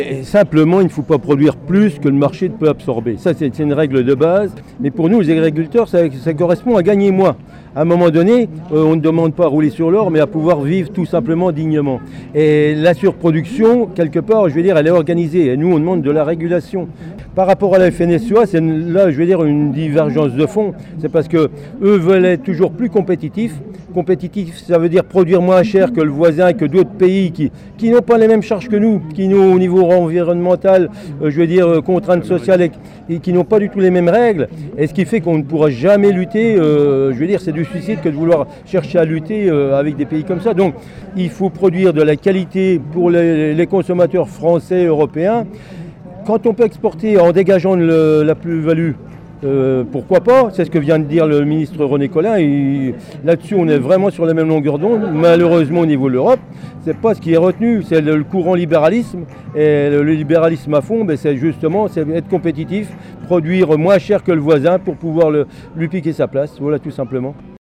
Et simplement, il ne faut pas produire plus que le marché peut absorber. Ça, c'est une règle de base. Mais pour nous, les agriculteurs, ça correspond à gagner moins. À un moment donné, on ne demande pas à rouler sur l'or, mais à pouvoir vivre tout simplement dignement. Et la surproduction, quelque part, je veux dire, elle est organisée. Et nous, on demande de la régulation. Par rapport à la FNSEA, c'est là, je veux dire, une divergence de fond. C'est parce qu'eux veulent être toujours plus compétitifs. Compétitif, ça veut dire produire moins cher que le voisin, que d'autres pays qui n'ont pas les mêmes charges que nous, qui n'ont au niveau environnemental, je veux dire, contraintes sociales et qui n'ont pas du tout les mêmes règles. Et ce qui fait qu'on ne pourra jamais lutter, je veux dire, c'est du suicide que de vouloir chercher à lutter avec des pays comme ça. Donc il faut produire de la qualité pour les consommateurs français, européens. Quand on peut exporter en dégageant la plus-value, pourquoi pas? C'est ce que vient de dire le ministre René Colin. Là-dessus, on est vraiment sur la même longueur d'onde. Malheureusement, au niveau de l'Europe, c'est pas ce qui est retenu. C'est le courant libéralisme. Et le libéralisme à fond, c'est justement être compétitif, produire moins cher que le voisin pour pouvoir lui piquer sa place. Voilà, tout simplement.